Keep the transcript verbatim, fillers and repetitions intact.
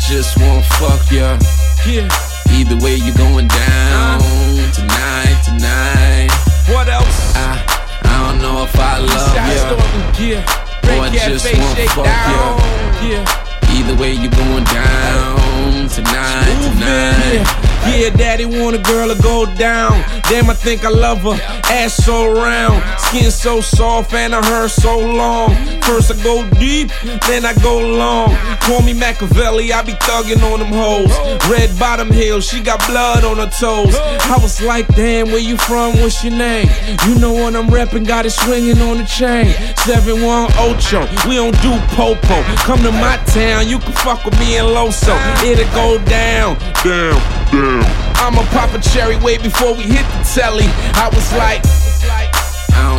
just wanna fuck ya. Yeah. Either way you going down uh, tonight, tonight. What else? I, I don't know if I love ya. Yeah. Or I just wanna fuck ya. Yeah. Either way you going down tonight, tonight. Yeah. Yeah, daddy want a girl to go down. Damn, I think I love her. Ass so round, skin so soft, and her hair so long. First I go deep, then I go long. Call me Machiavelli, I be thugging on them hoes. Red bottom heel, she got blood on her toes. I was like, damn, where you from? What's your name? You know what I'm reppin', got it swinging on the chain. seven one Ocho, we don't do popo. Come to my town, you can fuck with me in Loso. It'll go down, down, down. I'ma pop a cherry way before we hit the telly. I was like,